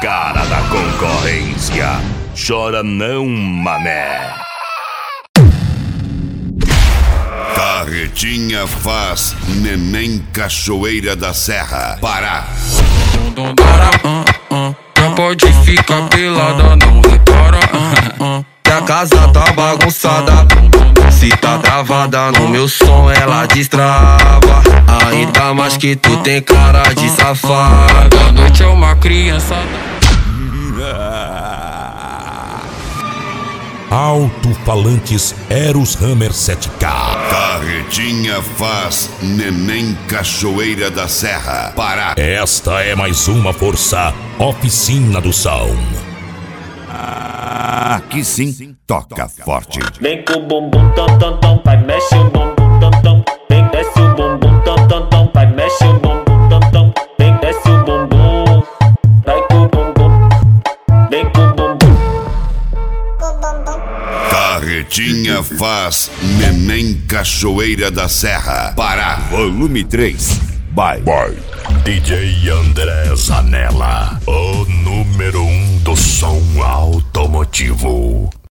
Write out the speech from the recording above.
cara da concorrência. Chora não, mané. Carretinha faz Neném Cachoeira da Serra, Pará. Não pode ficar pelada, não repara. Que a casa tá bagunçada. Se tá travada no meu som, ela destrava. Ainda mais que tu tem cara de safada. A noite é uma criança. Alto-falantes Eros Hammer 7K. Carretinha faz Neném Cachoeira da Serra, Pará. Esta é mais uma força Oficina do Som. Aqui sim, toca forte. Vem com o bumbum tom tom tom, pai mexe o bumbum tom tom. Vem desce o bumbum tom tom tom, pai mexe o bumbum tom tom. Vem desce o bumbum, vai com o bumbum, vem com o bumbum. Carretinha faz Neném Cachoeira da Serra, Pará. Volume 3. Vai. DJ André Zanella, o número 1 do som automotivo.